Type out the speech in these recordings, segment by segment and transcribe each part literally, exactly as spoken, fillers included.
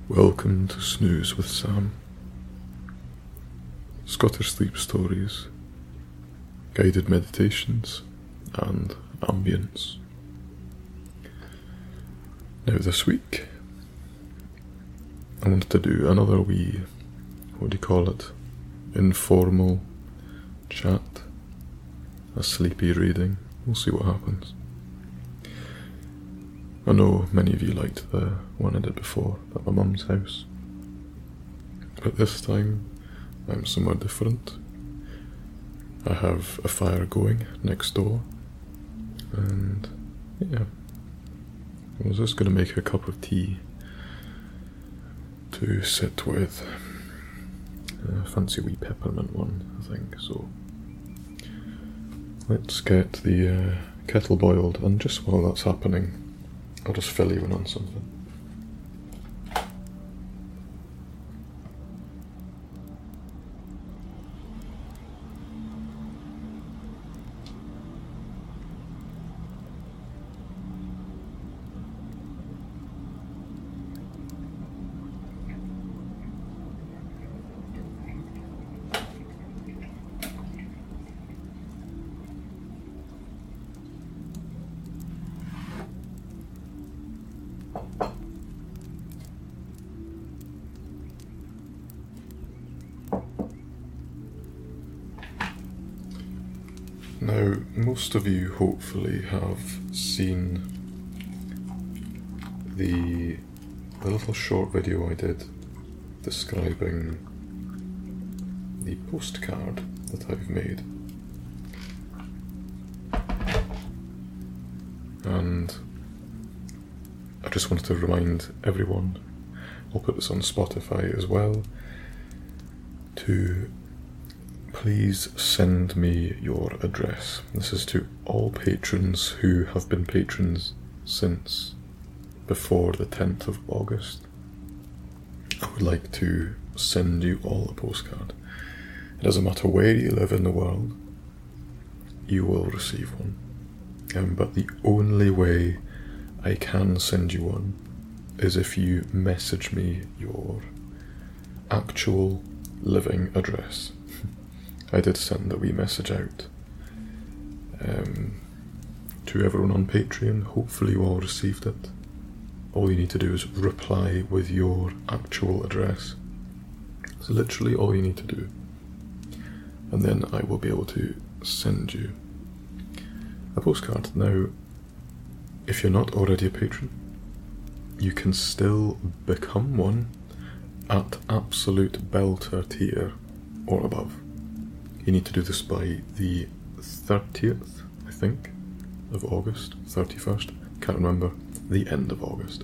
Welcome to Snooze with Sam. Scottish sleep stories, guided meditations, and ambience. Now this week, I wanted to do another wee, what do you call it, informal chat, a sleepy reading. We'll see what happens. I know many of you liked the one I did before at my mum's house, but this time I'm somewhere different. I have a fire going next door, and yeah, I was just going to make a cup of tea to sit with. A fancy wee peppermint one, I think, so let's get the uh, kettle boiled, and just while that's happening, I'll just fill you in on something. Now, most of you hopefully have seen the, the little short video I did describing the postcard that I've made. And I just wanted to remind everyone, I'll put this on Spotify as well, to please send me your address. This is to all patrons who have been patrons since before the tenth of August. I would like to send you all a postcard. It doesn't matter where you live in the world, you will receive one. Um, but the only way I can send you one is if you message me your actual living address. I did send a wee message out um, to everyone on Patreon. Hopefully you all received it. All you need to do is reply with your actual address. It's literally all you need to do. And then I will be able to send you a postcard. Now, if you're not already a patron, you can still become one at Absolute Belter tier or above. You need to do this by the thirtieth, I think, of August, thirty-first, can't remember, the end of August.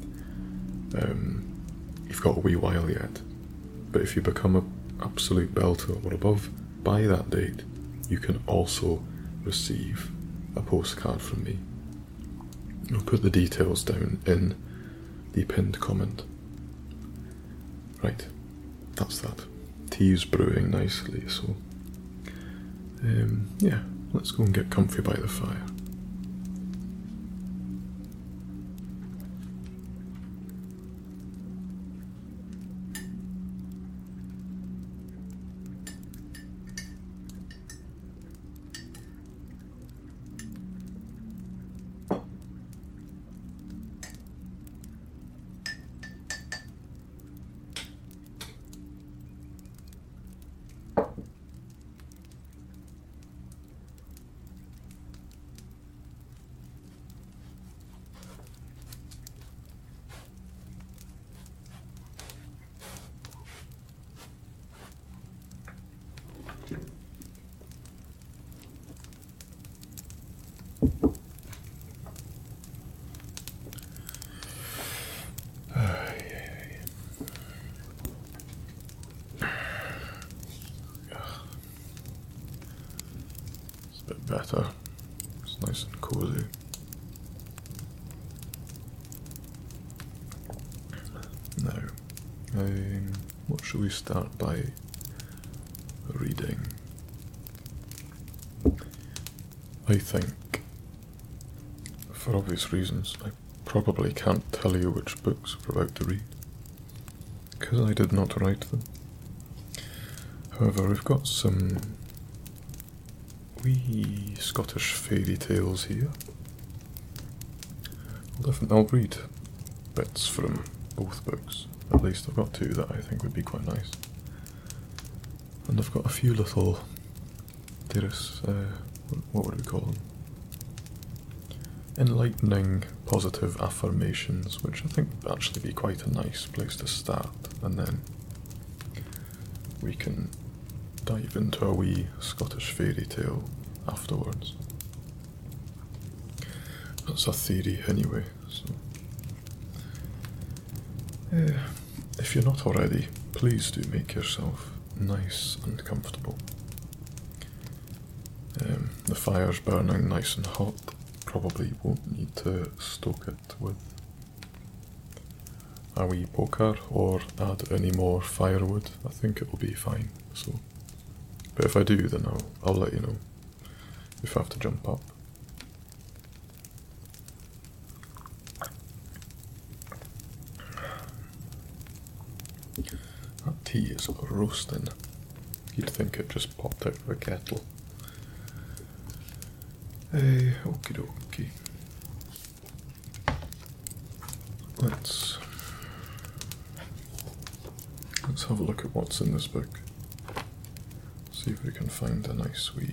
Um, you've got a wee while yet, but if you become an Absolute Belter or above by that date, you can also receive a postcard from me. I'll put the details down in the pinned comment. Right, that's that. Tea's brewing nicely, so Um, yeah, let's go and get comfy by the fire. Bit better. It's nice and cozy. Now, um, what should we start by reading? I think, for obvious reasons, I probably can't tell you which books we're about to read. because I did not write them. However, we've got some wee Scottish fairy tales here. I'll, definitely, I'll read bits from both books. At least I've got two that I think would be quite nice. And I've got a few little, there is, uh, what would we call them? Enlightening positive affirmations, which I think would actually be quite a nice place to start, and then we can dive into a wee Scottish fairy tale afterwards. That's a theory anyway, so uh, if you're not already, please do make yourself nice and comfortable. Um, the fire's burning nice and hot. Probably won't need to stoke it with a wee poker or add any more firewood. I think it will be fine. So, but if I do, then I'll I'll let you know if I have to jump up. That tea is roasting. You'd think it just popped out of a kettle. Hey, okie dokie. Let's let's have a look at what's in this book. See if we can find a nice wee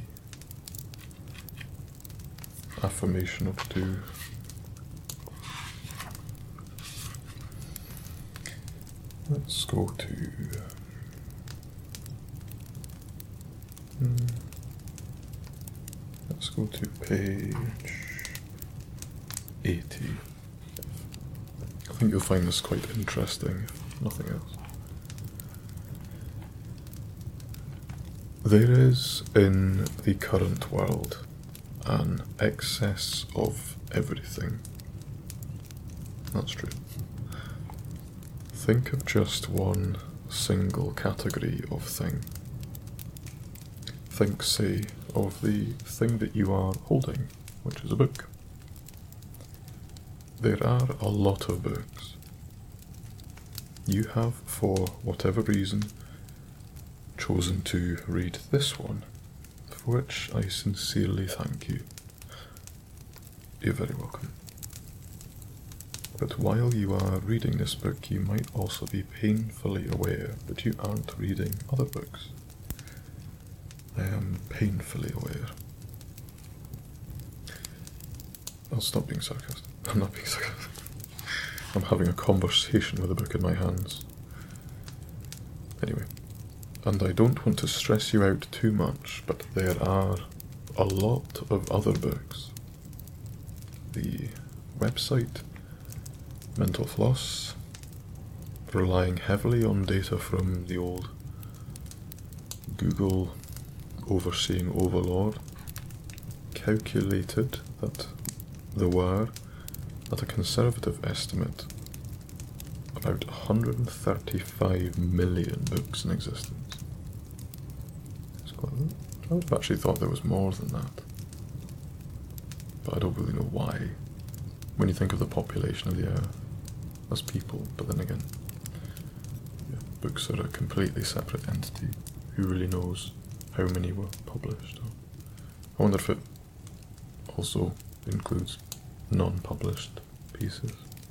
affirmation or two. Let's go to hmm, let's go to page eighty. I think you'll find this quite interesting, if nothing else. There is in the current world an excess of everything. That's true. Think of just one single category of thing. Think, say, of the thing that you are holding, which is a book. There are a lot of books. You have, for whatever reason, chosen to read this one, for which I sincerely thank you. You're very welcome. But while you are reading this book, you might also be painfully aware that you aren't reading other books. I am painfully aware. I'll stop being sarcastic. I'm not being sarcastic. I'm having a conversation with a book in my hands. Anyway, and I don't want to stress you out too much, but there are a lot of other books. The website, Mental Floss, relying heavily on data from the old Google overseeing overlord, calculated that there were, at a conservative estimate, about one hundred thirty-five million books in existence. It's quite a lot. I would have actually thought there was more than that, but I don't really know why. When you think of the population of the earth as people, but then again, yeah, books are a completely separate entity. Who really knows how many were published? I wonder if it also includes non-published pieces.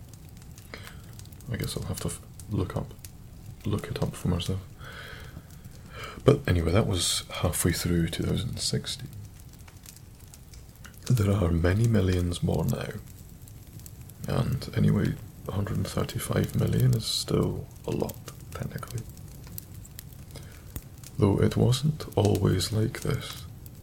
I guess I'll have to f look up, look it up for myself. But anyway, that was halfway through two thousand sixteen. There are many millions more now, and anyway, one hundred thirty-five million is still a lot, technically. Though it wasn't always like this.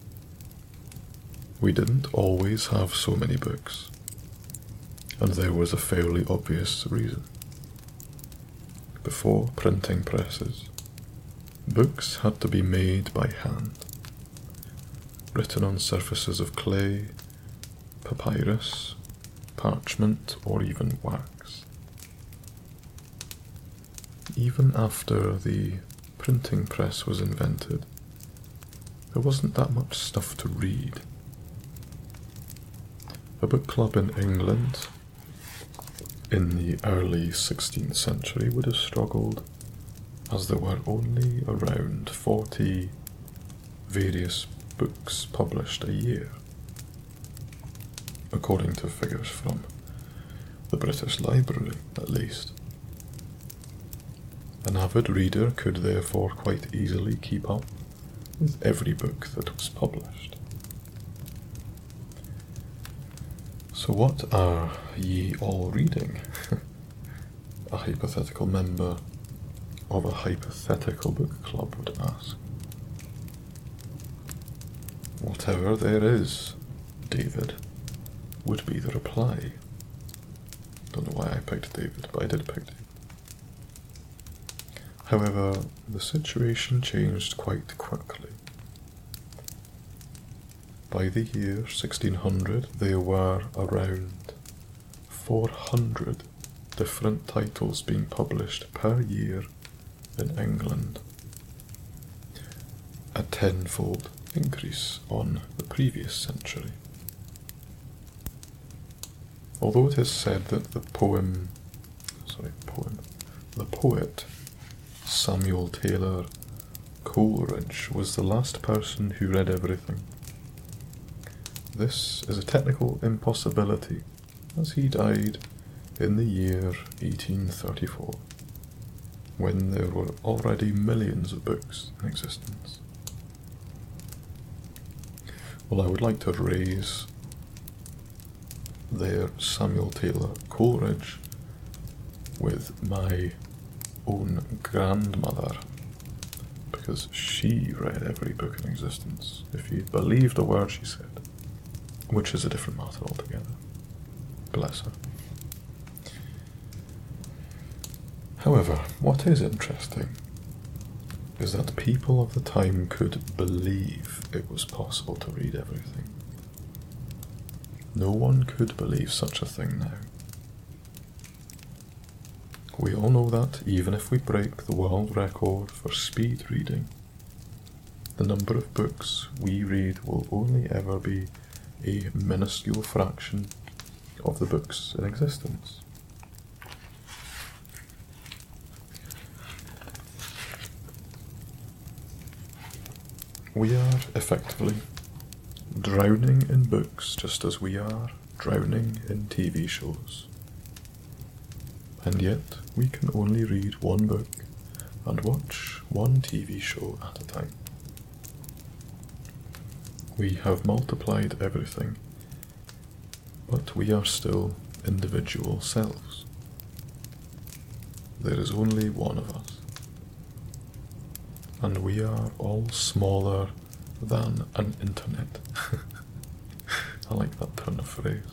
We didn't always have so many books, and there was a fairly obvious reason. Before printing presses, books had to be made by hand, written on surfaces of clay, papyrus, parchment, or even wax. Even after the printing press was invented, there wasn't that much stuff to read. A book club in England in the early sixteenth century would have struggled as there were only around forty various books published a year, according to figures from the British Library at least. An avid reader could therefore quite easily keep up with every book that was published. So what are ye all reading? A hypothetical member of a hypothetical book club would ask. Whatever there is, David, would be the reply. Don't know why I picked David, but I did pick David. However, the situation changed quite quickly. By the year sixteen hundred, there were around four hundred different titles being published per year in England, a tenfold increase on the previous century. Although it is said that the poem, sorry, poem, the poet Samuel Taylor Coleridge was the last person who read everything, this is a technical impossibility, as he died in the year eighteen thirty-four, when there were already millions of books in existence. Well, I would like to raise their Samuel Taylor Coleridge with my own grandmother, because she read every book in existence, if you believed a word she said, which is a different matter altogether. Bless her. However, what is interesting is that people of the time could believe it was possible to read everything. No one could believe such a thing now. We all know that even if we break the world record for speed reading, the number of books we read will only ever be a minuscule fraction of the books in existence. We are effectively drowning in books just as we are drowning in T V shows. And yet we can only read one book and watch one T V show at a time. We have multiplied everything, but we are still individual selves. There is only one of us, and we are all smaller than an internet. I like that turn of phrase.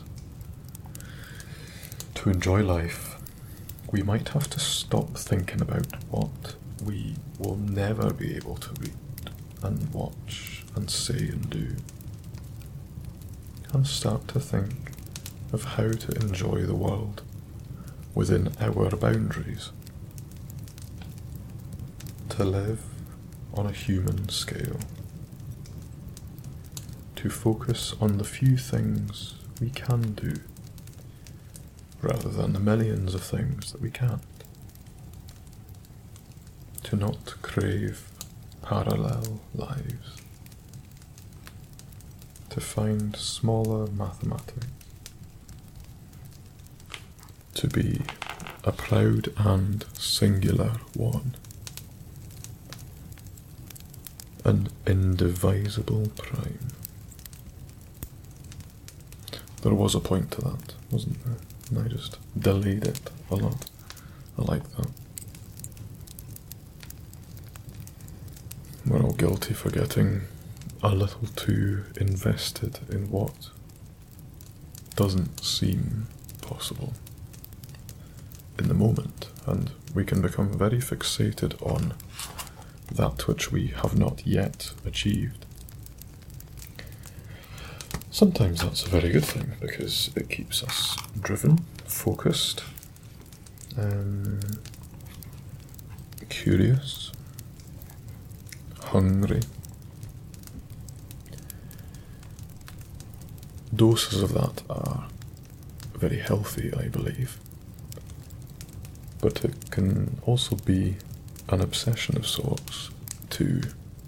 To enjoy life, we might have to stop thinking about what we will never be able to read and watch and say and do, and start to think of how to enjoy the world within our boundaries, to live on a human scale, to focus on the few things we can do rather than the millions of things that we can't, to not crave parallel lives, to find smaller mathematics, to be a proud and singular one, an indivisible prime. There was a point to that, wasn't there? And I just delayed it a lot. I like that. We're all guilty for getting a little too invested in what doesn't seem possible in the moment, and we can become very fixated on that which we have not yet achieved. Sometimes that's a very good thing, because it keeps us driven, focused, um, curious, hungry. Doses of that are very healthy, I believe, but it can also be an obsession of sorts to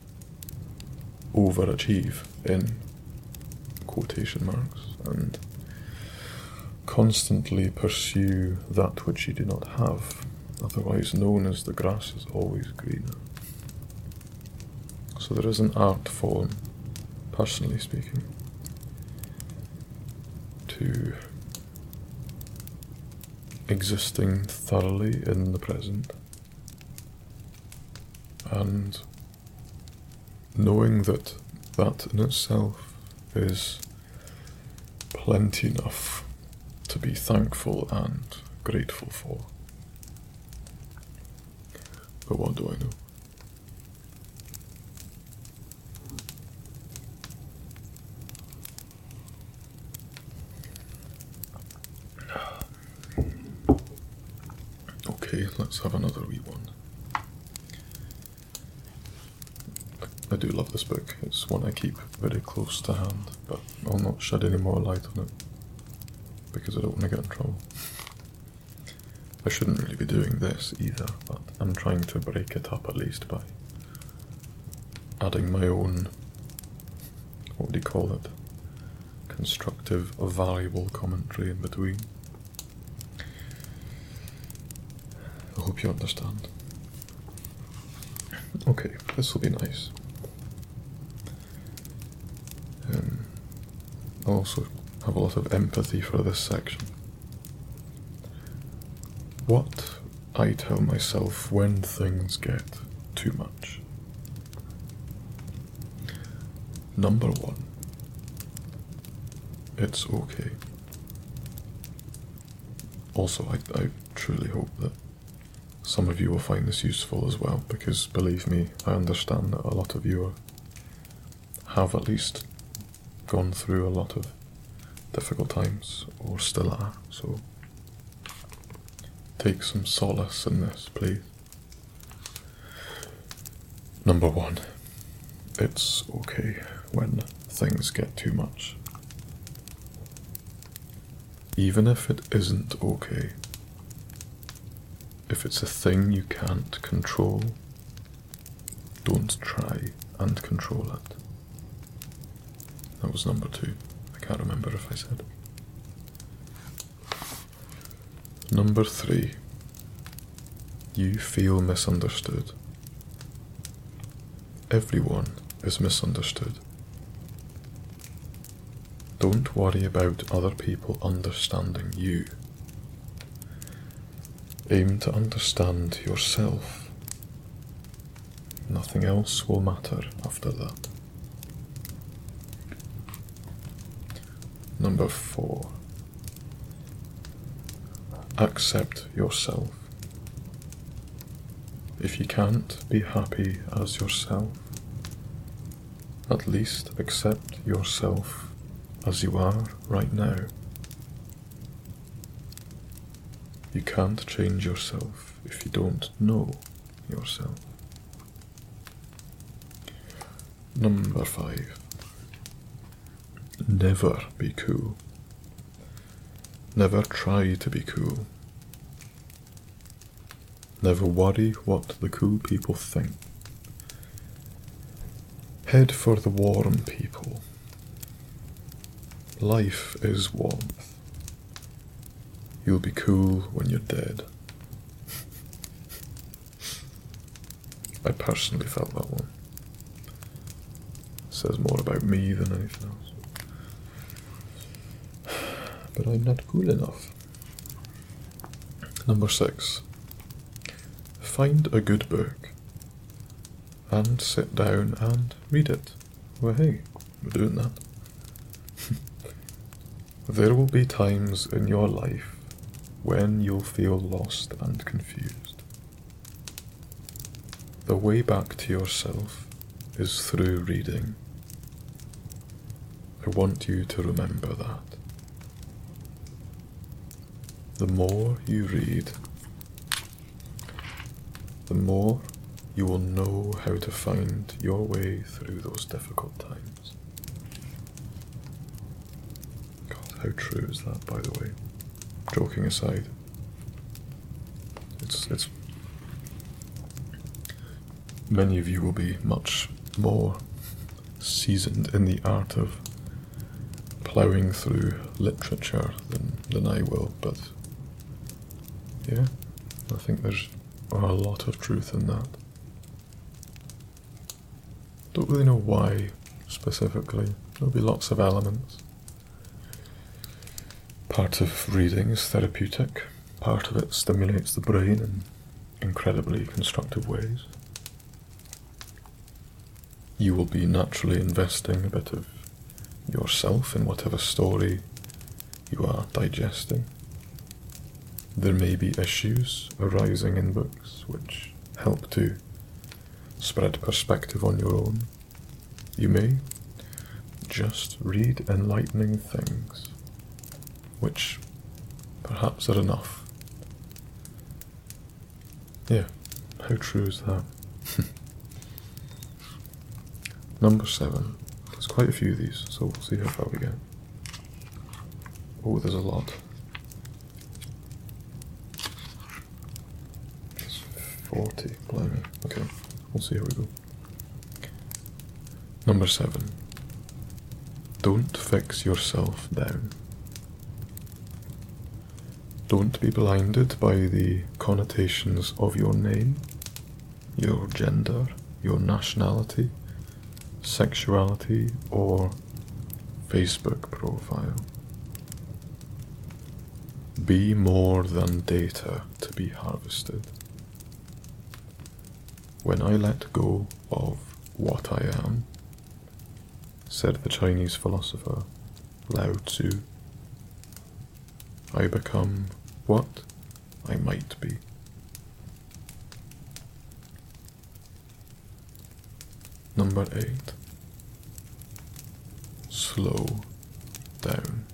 overachieve in quotation marks and constantly pursue that which you do not have, otherwise known as the grass is always greener. So there is an art form, personally speaking, to existing thoroughly in the present and knowing that that in itself is plenty enough to be thankful and grateful for. But what do I know? Okay, let's have another wee one. I do love this book. It's one I keep very close to hand, but I'll not shed any more light on it because I don't want to get in trouble. I shouldn't really be doing this either, but I'm trying to break it up at least by adding my own, what do you call it, constructive, valuable commentary in between. I hope you understand. Okay, this will be nice. Um, I also have a lot of empathy for this section. What I tell myself when things get too much. Number one, it's okay. Also, I, I truly hope that some of you will find this useful as well, because believe me, I understand that a lot of you are, have at least gone through a lot of difficult times, or still are, so take some solace in this, please. Number one, it's okay when things get too much. Even if it isn't okay, if it's a thing you can't control, don't try and control it. That was number two. I can't remember if I said. Number three, you feel misunderstood. Everyone is misunderstood. Don't worry about other people understanding you. Aim to understand yourself. Nothing else will matter after that. Number four, accept yourself. If you can't be happy as yourself, at least accept yourself as you are right now. You can't change yourself if you don't know yourself. Number five, never be cool. Never try to be cool. Never worry what the cool people think. Head for the warm people. Life is warmth. You'll be cool when you're dead. I personally felt that one. It says more about me than anything else. But I'm not cool enough. Number six. Find a good book and sit down and read it. Well, hey, we're doing that. There will be times in your life when you'll feel lost and confused. The way back to yourself is through reading. I want you to remember that. The more you read, the more you will know how to find your way through those difficult times. God, how true is that, by the way? Joking aside, it's it's many of you will be much more seasoned in the art of ploughing through literature than, than I will, but yeah, I think there's a lot of truth in that. Don't really know why specifically. There'll be lots of elements. Part of reading is therapeutic. Part of it stimulates the brain in incredibly constructive ways. You will be naturally investing a bit of yourself in whatever story you are digesting. There may be issues arising in books which help to spread perspective on your own. You may just read enlightening things, which perhaps are enough. Yeah, how true is that? Number seven. There's quite a few of these, so we'll see how far we get. Oh, there's a lot. It's forty, blimey. Okay, we'll see how we go. Number seven. Don't fix yourself down. Don't be blinded by the connotations of your name, your gender, your nationality, sexuality, or Facebook profile. Be more than data to be harvested. When I let go of what I am, said the Chinese philosopher Lao Tzu, I become what I might be. Number eight. Slow down.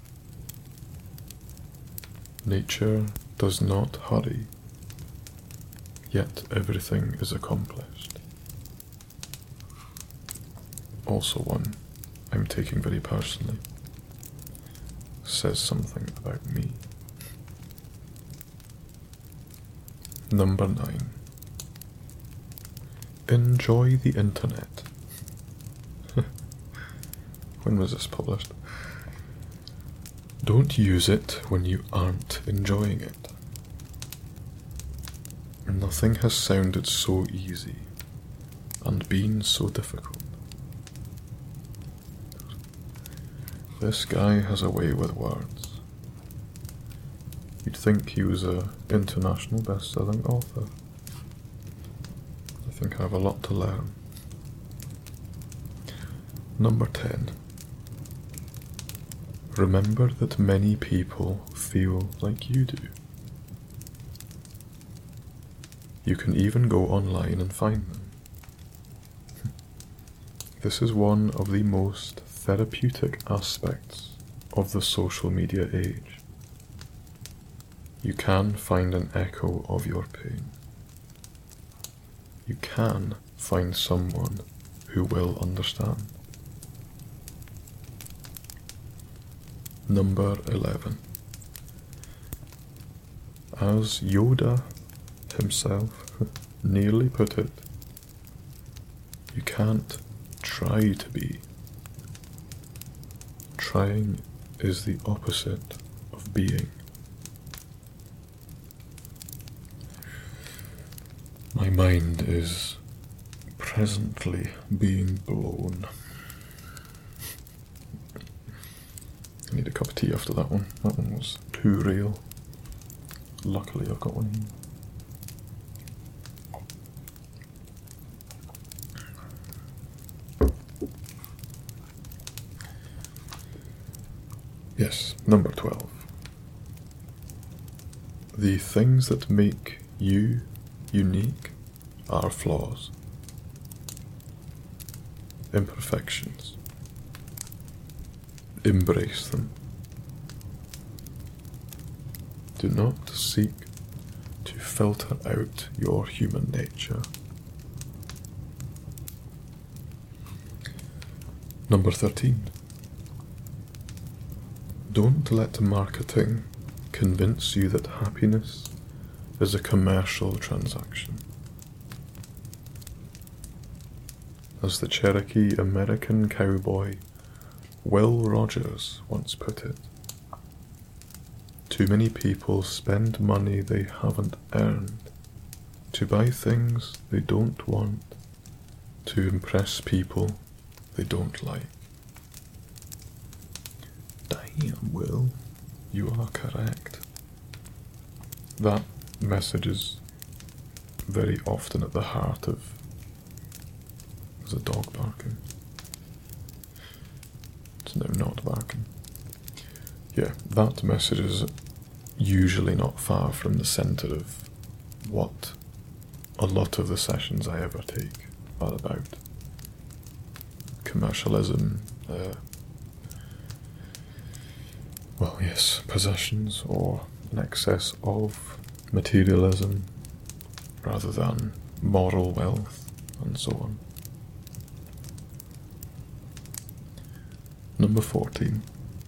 Nature does not hurry, yet everything is accomplished. Also one I'm taking very personally. Says something about me. Number nine. Enjoy the internet. When was this published? Don't use it when you aren't enjoying it. Nothing has sounded so easy and been so difficult. This guy has a way with words. You'd think he was an international best-selling author. I think I have a lot to learn. Number ten. Remember that many people feel like you do. You can even go online and find them. This is one of the most therapeutic aspects of the social media age. You can find an echo of your pain. You can find someone who will understand. Number eleven. As Yoda himself nearly put it, you can't try to be. Trying is the opposite of being. My mind is presently being blown. I need a cup of tea after that one. That one was too real. Luckily I've got one here. Yes, number twelve. The things that make you unique are flaws, imperfections. Embrace them. Do not seek to filter out your human nature. Number thirteen. Don't let marketing convince you that happiness is a commercial transaction. As the Cherokee American cowboy Will Rogers once put it, too many people spend money they haven't earned to buy things they don't want, to impress people they don't like. Damn, Will, you are correct. That message is very often at the heart of... There's a dog barking. It's now not barking. Yeah, that message is usually not far from the centre of what a lot of the sessions I ever take are about. Commercialism, uh, well, yes, possessions, or an excess of materialism rather than moral wealth, and so on. Number fourteen.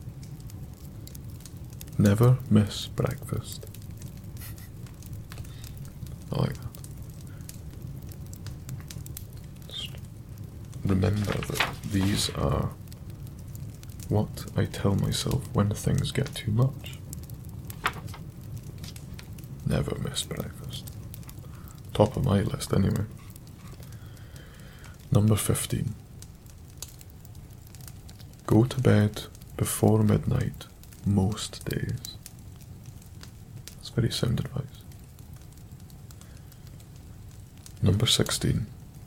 Never miss breakfast. I like that. Just remember that these are what I tell myself when things get too much. Never miss breakfast. Top of my list, anyway. Number fifteen. Go to bed before midnight most days. That's very sound advice. Number sixteen.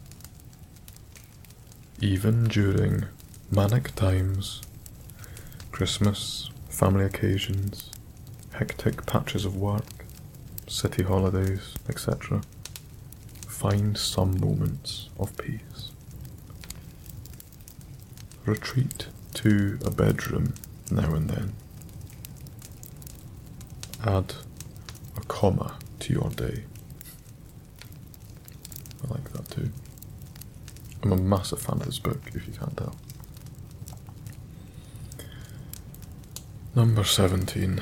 Even during manic times, Christmas, family occasions, hectic patches of work, city holidays, et cetera, find some moments of peace. Retreat to a bedroom now and then. Add a comma to your day. I like that too. I'm a massive fan of this book, if you can't tell. Number seventeen.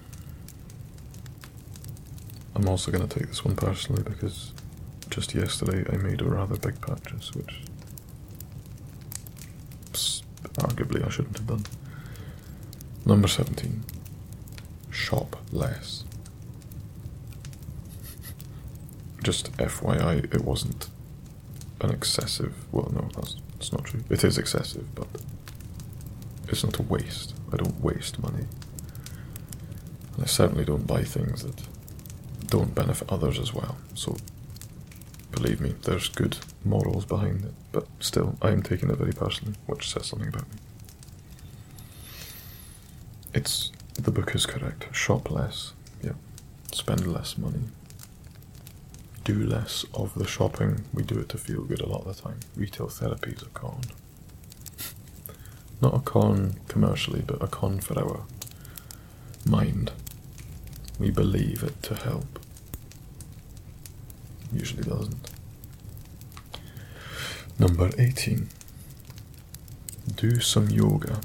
I'm also going to take this one personally because just yesterday I made a rather big purchase, which arguably I shouldn't have done. Number seventeen. Shop less. Just F Y I, it wasn't an excessive... Well, no, that's, that's not true. It is excessive, but it's not a waste. I don't waste money. And I certainly don't buy things that don't benefit others as well. So, believe me, there's good morals behind it. But still, I am taking it very personally, which says something about me. It's... The book is correct. Shop less. Yeah. Spend less money. Do less of the shopping. We do it to feel good a lot of the time. Retail therapy is a con. Not a con commercially, but a con for our mind. We believe it to help. Usually doesn't. Number eighteen. Do some yoga.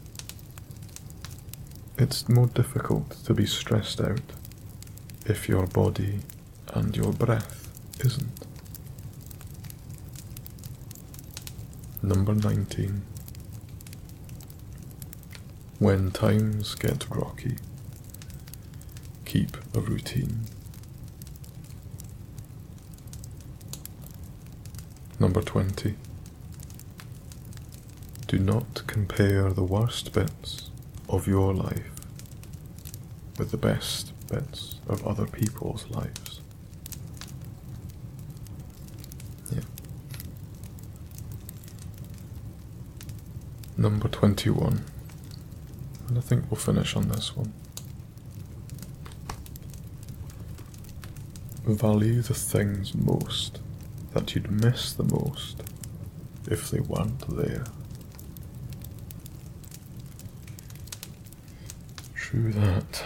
It's more difficult to be stressed out if your body and your breath isn't. Number nineteen. When times get rocky, keep a routine. Number twenty. Do not compare the worst bits of your life with the best bits of other people's lives. Yeah. Number twenty-one. And I think we'll finish on this one. Value the things most that you'd miss the most if they weren't there. True that.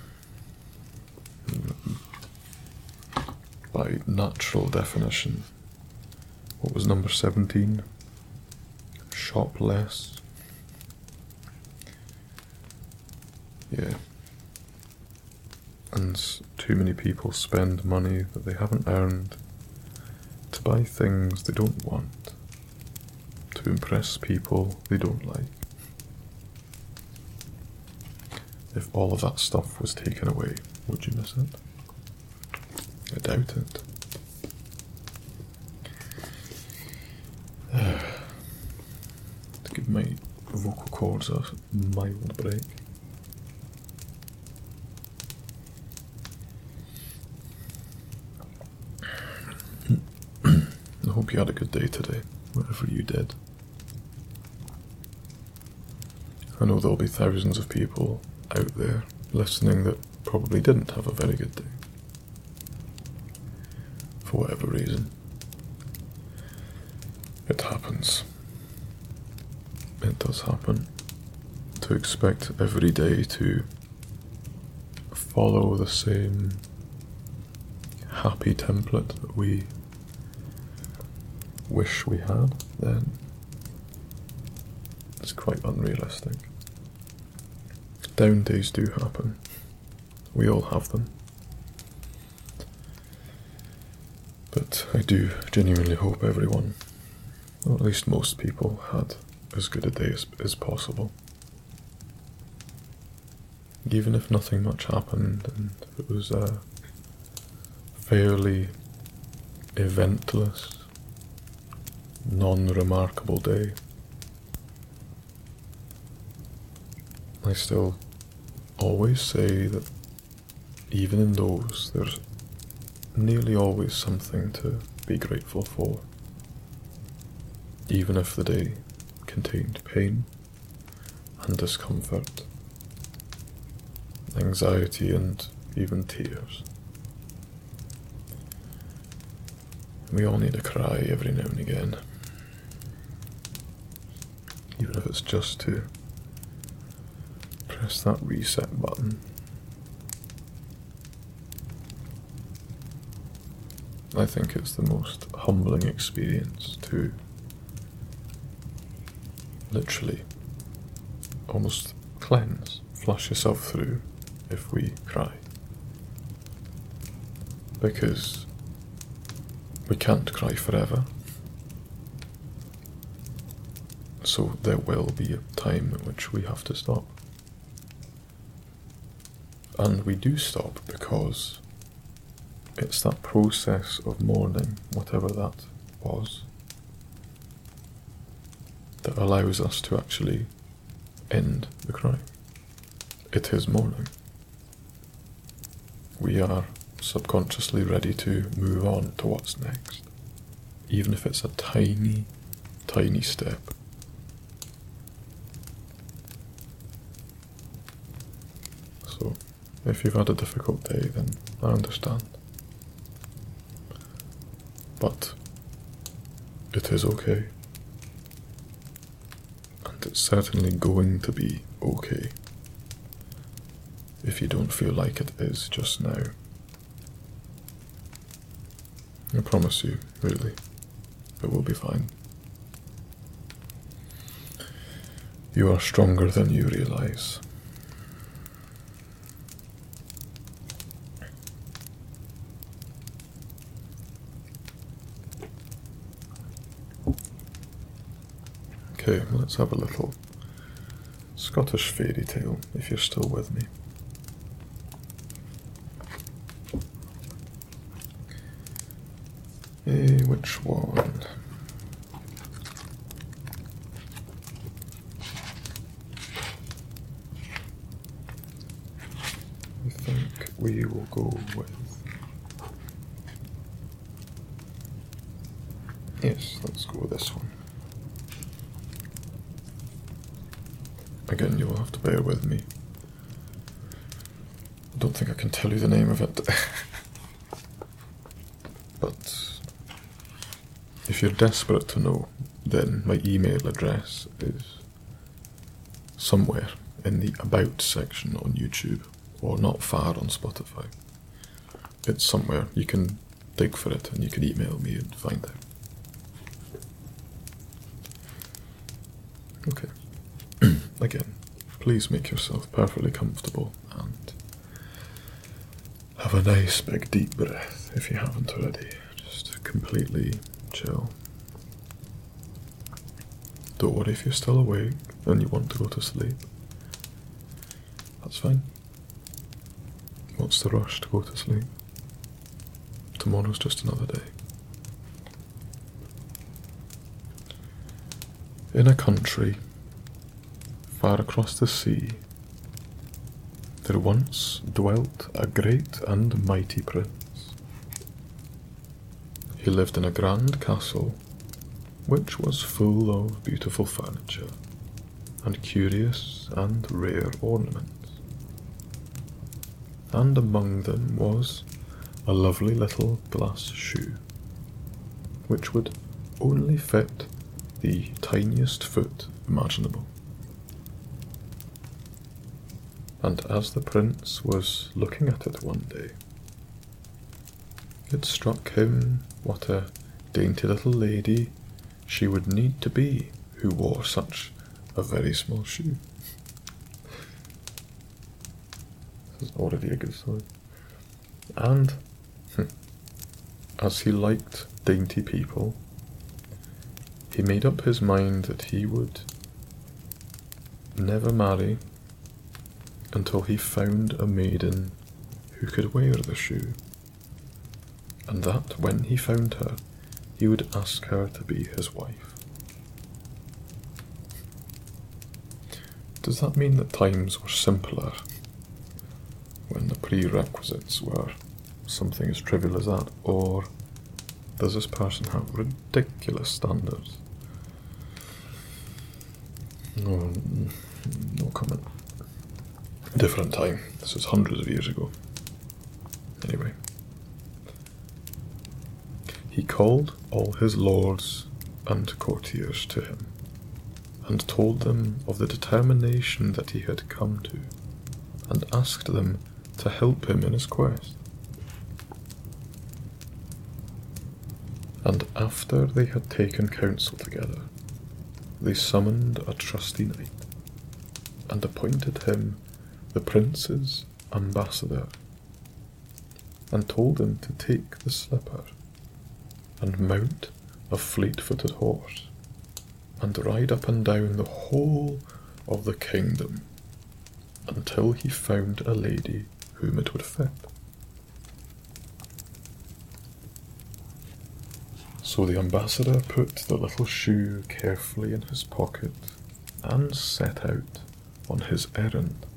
By natural definition, what was number seventeen? Shop less. Yeah. And too many people spend money that they haven't earned to buy things they don't want, to impress people they don't like. If all of that stuff was taken away, would you miss it? I doubt it. To give my vocal cords a mild break. I hope you had a good day today, whatever you did. I know there'll be thousands of people out there listening that probably didn't have a very good day. For whatever reason. It happens. It does happen. To expect every day to follow the same happy template that we wish we had, then it's quite unrealistic. Down days do happen. We all have them. But I do genuinely hope everyone, or at least most people, had as good a day as, as possible. Even if nothing much happened and it was a fairly eventless, non-remarkable day, I still always say that even in those, there's nearly always something to be grateful for. Even if the day contained pain and discomfort, anxiety and even tears. We all need a cry every now and again. Even if it's just to press that reset button. I think it's the most humbling experience to literally almost cleanse, flush yourself through if we cry. Because we can't cry forever. So there will be a time at which we have to stop. And we do stop because it's that process of mourning, whatever that was, that allows us to actually end the cry. It is mourning. We are subconsciously ready to move on to what's next, even if it's a tiny, tiny step. So, if you've had a difficult day, then I understand. But it is okay. And it's certainly going to be okay if you don't feel like it is just now. I promise you, really, it will be fine. You are stronger than you realize. Okay, let's have a little Scottish fairy tale, if you're still with me. Eh, which one? I think we will go with... Yes, let's go with this one. Again, you'll have to bear with me. I don't think I can tell you the name of it. But if you're desperate to know, then my email address is somewhere in the About section on YouTube, or not far on Spotify. It's somewhere. You can dig for it and you can email me and find out. Okay. Again, please make yourself perfectly comfortable and have a nice big deep breath if you haven't already. Just completely chill. Don't worry if you're still awake and you want to go to sleep. That's fine. What's the rush to go to sleep? Tomorrow's just another day. In a country far across the sea, there once dwelt a great and mighty prince. He lived in a grand castle, which was full of beautiful furniture and curious and rare ornaments. And among them was a lovely little glass shoe, which would only fit the tiniest foot imaginable. And as the prince was looking at it one day, it struck him what a dainty little lady she would need to be who wore such a very small shoe. This is already a good sign. And as he liked dainty people, he made up his mind that he would never marry until he found a maiden who could wear the shoe, and that when he found her, he would ask her to be his wife. Does that mean that times were simpler when the prerequisites were something as trivial as that, or does this person have ridiculous standards? No, no comment. Different time. This is hundreds of years ago. Anyway. He called all his lords and courtiers to him, and told them of the determination that he had come to, and asked them to help him in his quest. And after they had taken counsel together, they summoned a trusty knight, and appointed him the prince's ambassador, and told him to take the slipper, and mount a fleet-footed horse, and ride up and down the whole of the kingdom, until he found a lady whom it would fit. So the ambassador put the little shoe carefully in his pocket, and set out on his errand.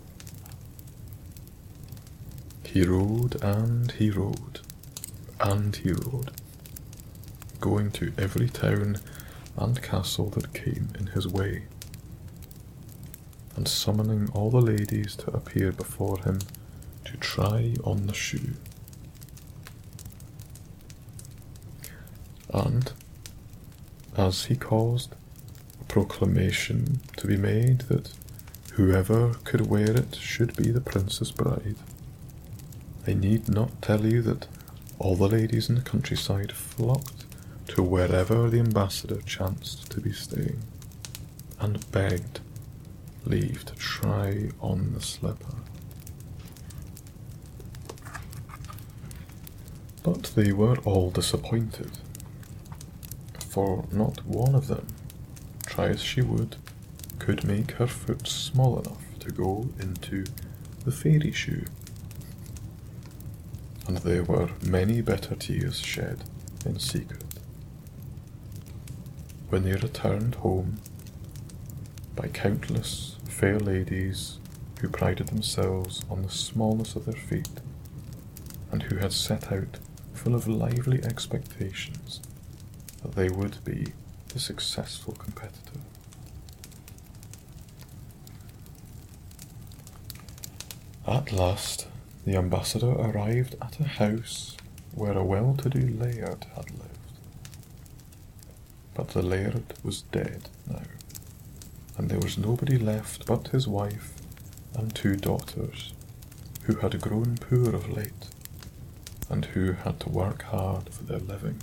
He rode and he rode, and he rode, going to every town and castle that came in his way, and summoning all the ladies to appear before him to try on the shoe. And, as he caused a proclamation to be made that whoever could wear it should be the prince's bride, I need not tell you that all the ladies in the countryside flocked to wherever the ambassador chanced to be staying, and begged leave to try on the slipper. But they were all disappointed, for not one of them, try as she would, could make her foot small enough to go into the fairy shoe. And there were many bitter tears shed in secret when they returned home by countless fair ladies who prided themselves on the smallness of their feet, and who had set out full of lively expectations that they would be the successful competitor. At last, the ambassador arrived at a house where a well-to-do laird had lived. But the laird was dead now, and there was nobody left but his wife and two daughters, who had grown poor of late, and who had to work hard for their living.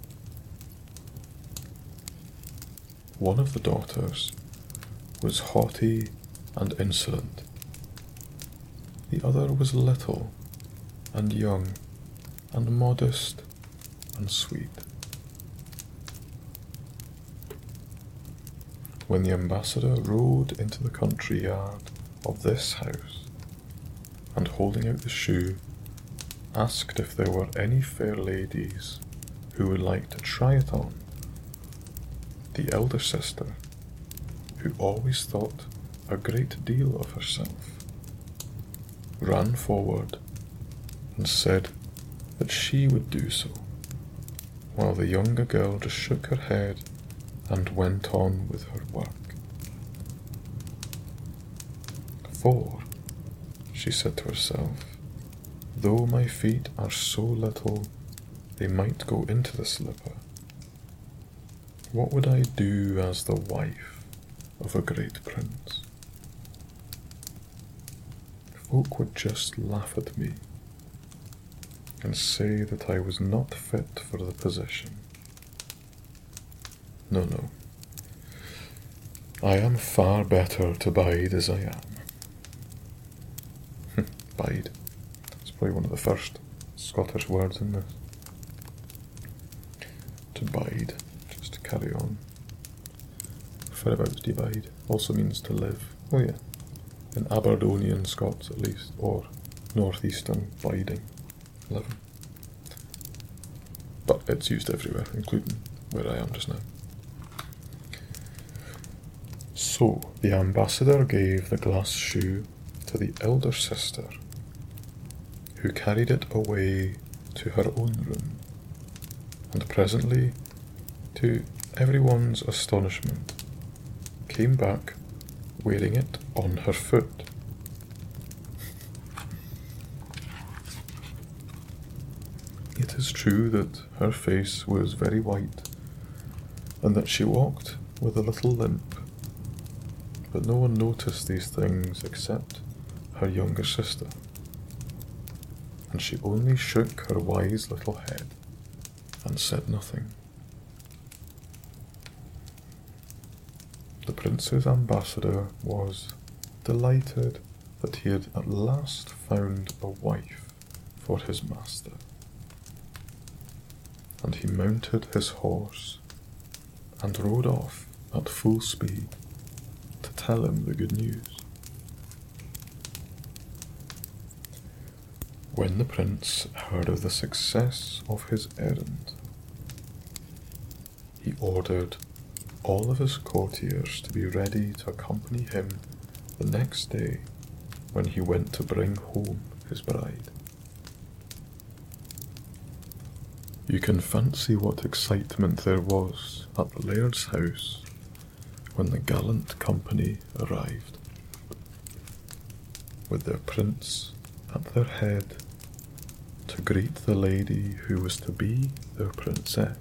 One of the daughters was haughty and insolent. The other was little and young and modest and sweet. when the ambassador rode into the country yard of this house, and holding out the shoe, asked if there were any fair ladies who would like to try it on, the elder sister, who always thought a great deal of herself, ran forward and said that she would do so, while the younger girl just shook her head and went on with her work. For, she said to herself, though my feet are so little they might go into the slipper, what would I do as the wife of a great prince? Folk would just laugh at me and say that I was not fit for the position. No, no. I am far better to bide as I am. Bide. It's probably one of the first Scottish words in this. To bide, just to carry on. Whereabouts divide also means to live. Oh yeah, in Aberdonian Scots at least, or northeastern biding, living. But it's used everywhere, including where I am just now. So the ambassador gave the glass shoe to the elder sister, who carried it away to her own room, and presently, to everyone's astonishment, came back wearing it on her foot. It is true that her face was very white, and that she walked with a little limp, but no one noticed these things except her younger sister, and she only shook her wise little head and said nothing. The prince's ambassador was delighted that he had at last found a wife for his master, and he mounted his horse and rode off at full speed to tell him the good news. When the prince heard of the success of his errand, he ordered all of his courtiers to be ready to accompany him the next day when he went to bring home his bride. You can fancy what excitement there was at the laird's house when the gallant company arrived, with their prince at their head to greet the lady who was to be their princess.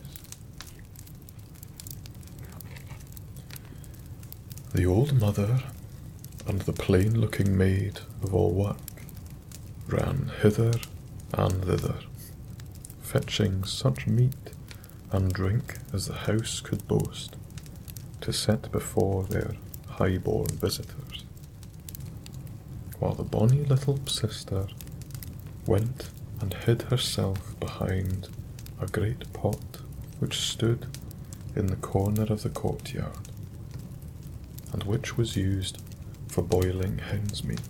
The old mother and the plain-looking maid of all work ran hither and thither, fetching such meat and drink as the house could boast, to set before their high-born visitors, while the bonny little sister went and hid herself behind a great pot which stood in the corner of the courtyard, and which was used for boiling hen's meat.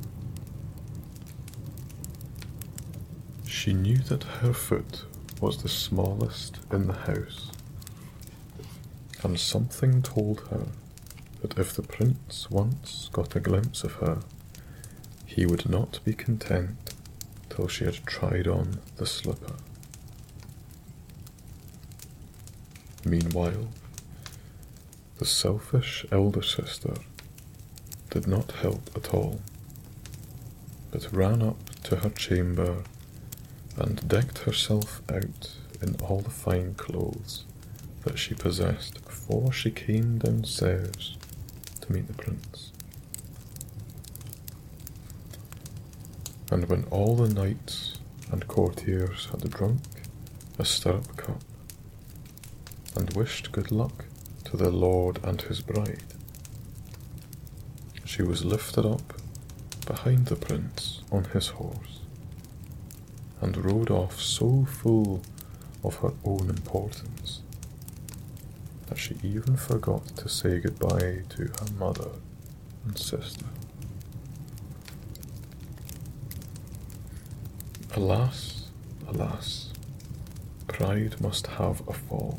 She knew that her foot was the smallest in the house, and something told her that if the prince once got a glimpse of her, he would not be content till she had tried on the slipper. Meanwhile, the selfish elder sister did not help at all, but ran up to her chamber and decked herself out in all the fine clothes that she possessed before she came downstairs to meet the prince. And when all the knights and courtiers had drunk a stirrup cup, and wished good luck to their lord and his bride, she was lifted up behind the prince on his horse, and rode off so full of her own importance that she even forgot to say goodbye to her mother and sister. Alas, alas, pride must have a fall,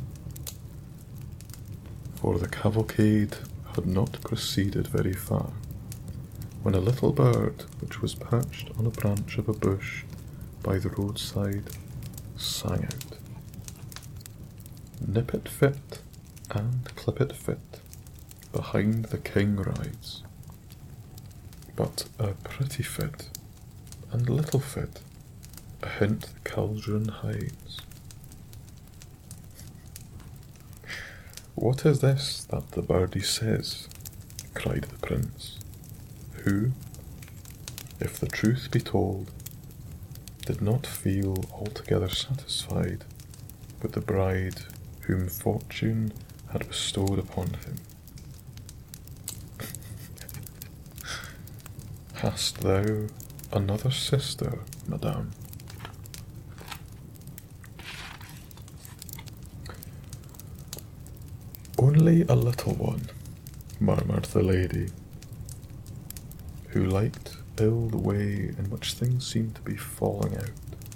for the cavalcade had not proceeded very far, when a little bird, which was perched on a branch of a bush by the roadside, sang out, "Nip it fit, and clip it fit, behind the king rides, but a pretty fit, and little fit, a hint the cauldron hides." "What is this that the birdie says?" cried the prince, who, if the truth be told, did not feel altogether satisfied with the bride whom fortune had bestowed upon him. "Hast thou another sister, madame?" "Only a little one," murmured the lady, who liked ill the way in which things seemed to be falling out.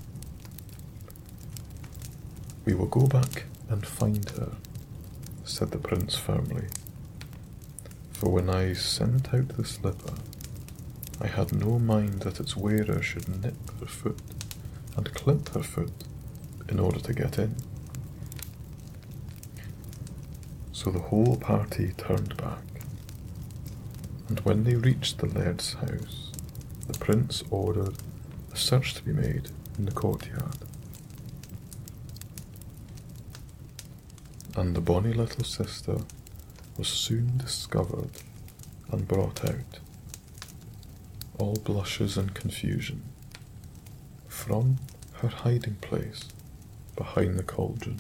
"We will go back and find her," said the prince firmly, "for when I sent out the slipper, I had no mind that its wearer should nip her foot and clip her foot in order to get in." So the whole party turned back, and when they reached the laird's house, the prince ordered a search to be made in the courtyard. And the bonny little sister was soon discovered and brought out, all blushes and confusion, from her hiding place behind the cauldron.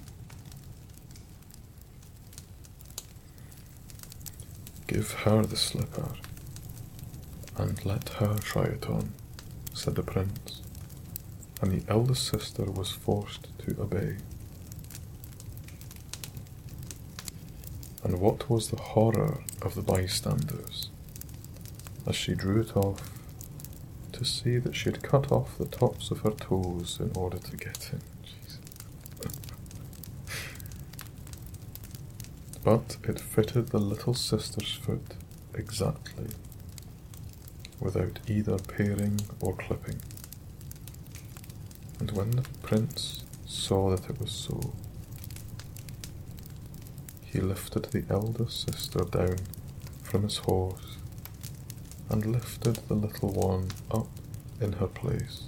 "Give her the slipper, and let her try it on," said the prince, and the eldest sister was forced to obey. And what was the horror of the bystanders, as she drew it off, to see that she had cut off the tops of her toes in order to get in. But it fitted the little sister's foot exactly, without either paring or clipping. And when the prince saw that it was so, he lifted the eldest sister down from his horse and lifted the little one up in her place,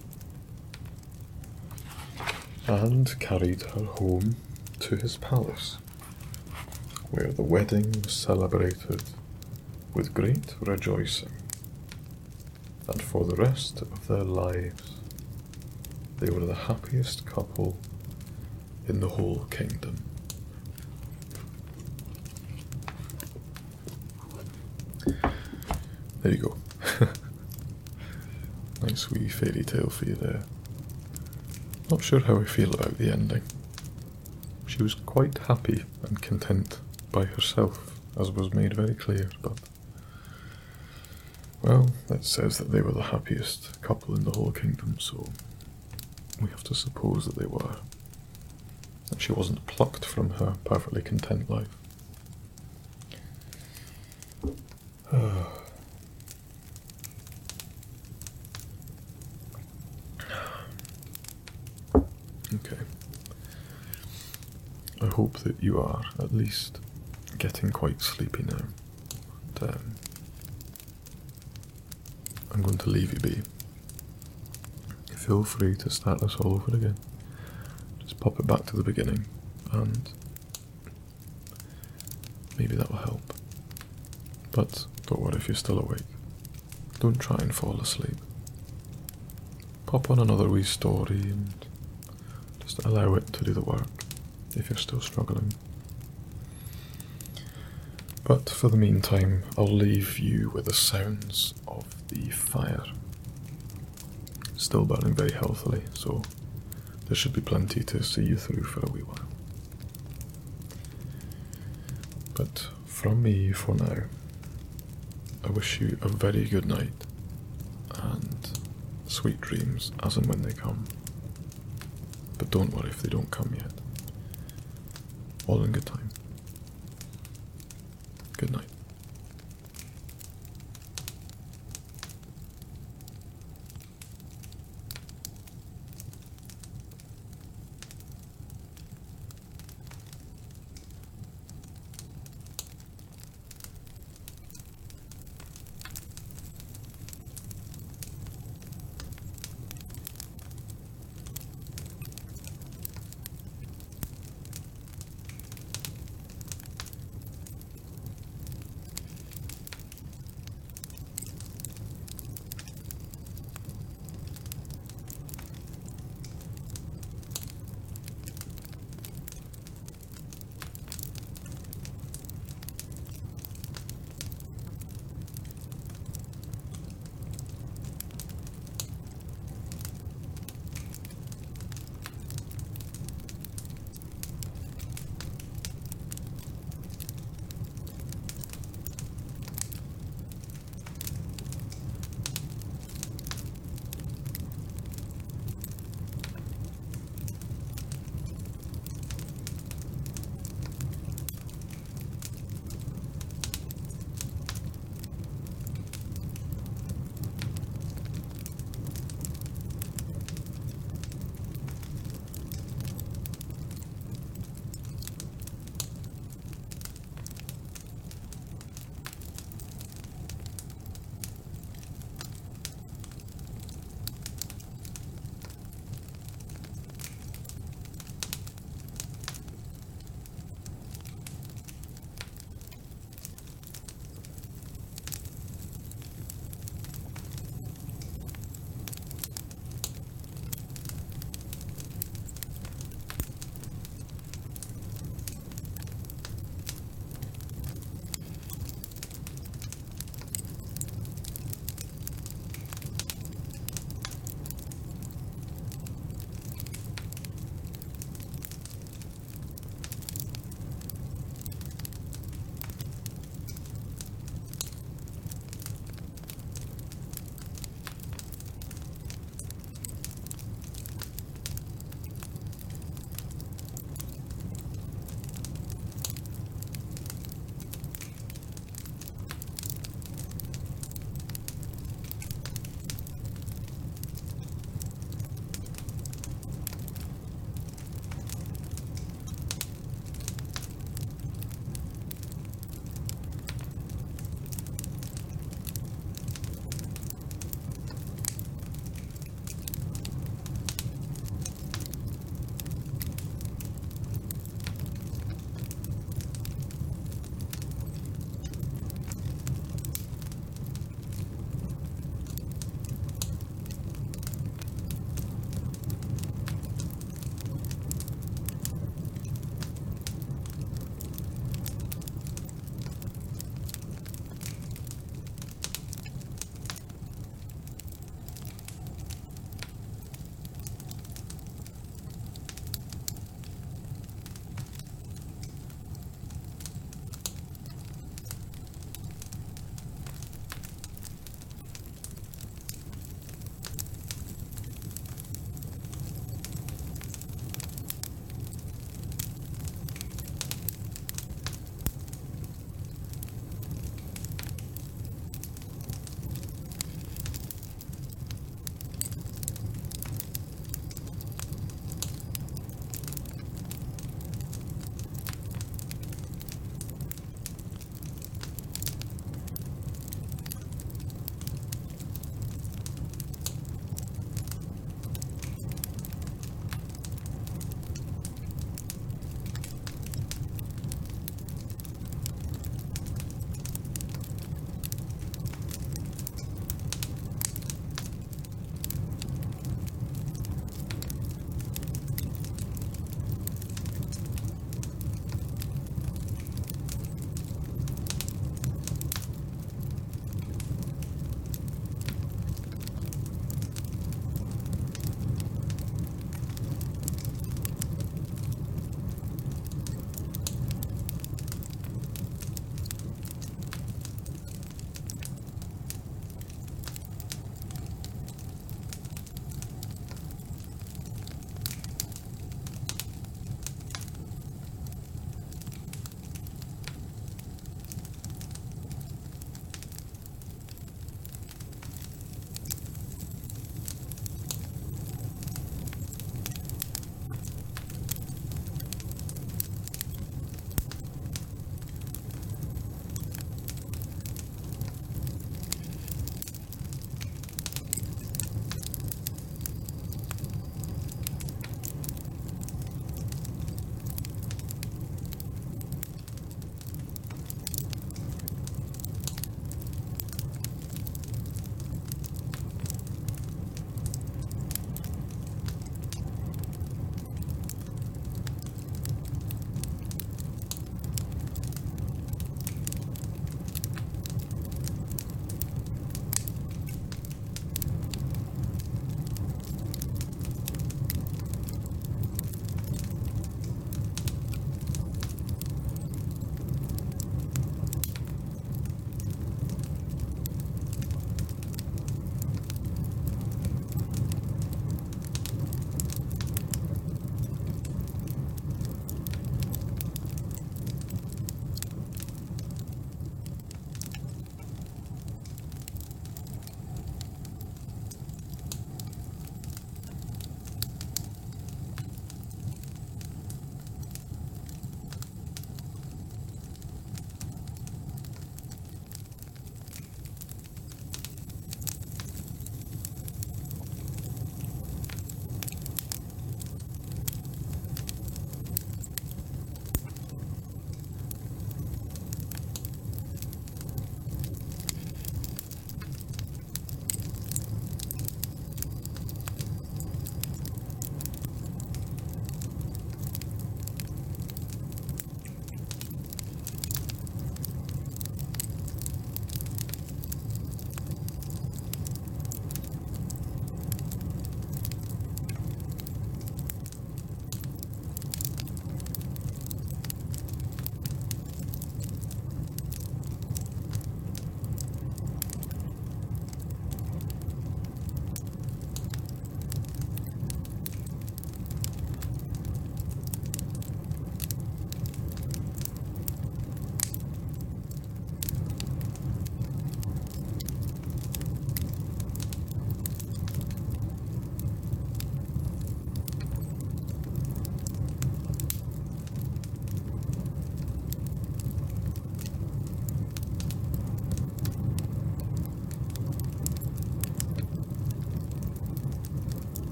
and carried her home to his palace, where the wedding was celebrated with great rejoicing, and for the rest of their lives they were the happiest couple in the whole kingdom. There you go. Nice wee fairy tale for you there. Not sure how I feel about the ending. She was quite happy and content by herself, as was made very clear, but, well, it says that they were the happiest couple in the whole kingdom, so we have to suppose that they were. And she wasn't plucked from her perfectly content life. Okay. I hope that you are at least getting quite sleepy now. And, um, I'm going to leave you be. Feel free to start this all over again. Just pop it back to the beginning, and maybe that will help. But don't worry if you're still awake. Don't try and fall asleep. Pop on another wee story and just allow it to do the work if you're still struggling. But for the meantime, I'll leave you with the sounds of the fire. Still burning very healthily, so there should be plenty to see you through for a wee while. But from me for now, I wish you a very good night and sweet dreams as and when they come. But don't worry if they don't come yet. All in good time.